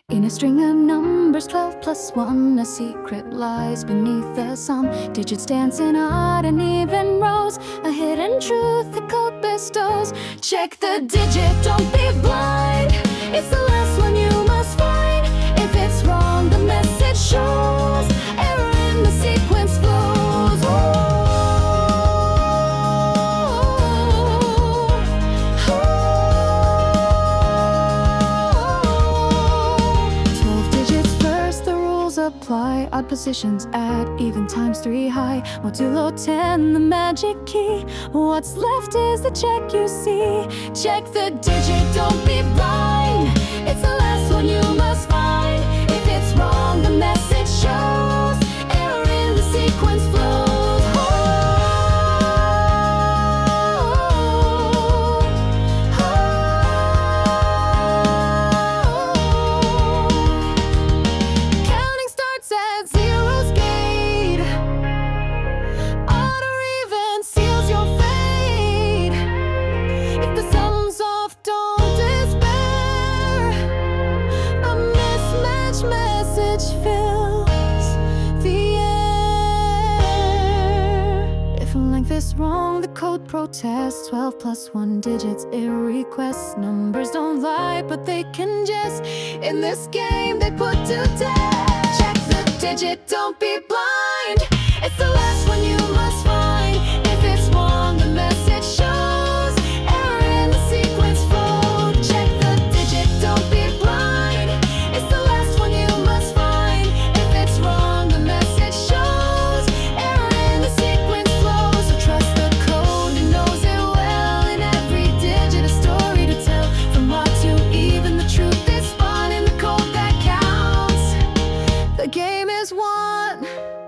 In a string of numbers, 12 plus 1, a secret lies beneath the sum. Digits dance in odd and even rows, a hidden truth the code bestows. Check the digit, don't be blind. It's the last one you must find. If it's wrong, the message shows. Error in the sequence flows. Ooh. 12 digits first, the rules apply. Odd positions add, even times 3 high. Modulo 10, the magic key. What's left is the check you see. Check the digit, don't be blind. It's the last one you must find. If it's wrong, the message shows. Error in the sequence flows. Counting starts at zero's gate. Odd or even seals your fate. If the sum's off, don't despair. A mismatch message fills the air. If a length is wrong, the code protests. 12 plus 1 digits, it requests. Numbers don't lie, but they can jest. In this game, they put to death. Check the digit, don't be blind. It's the last one you must find. If it's wrong, the message shows. Error in the sequence flow. Check the digit, don't be blind. It's the last one you must find. If it's wrong, the message shows. Error in the sequence flow. So trust the code, it knows it well. In every digit, a story to tell. From odd to even, the truth is spun in the code that counts. The game is won.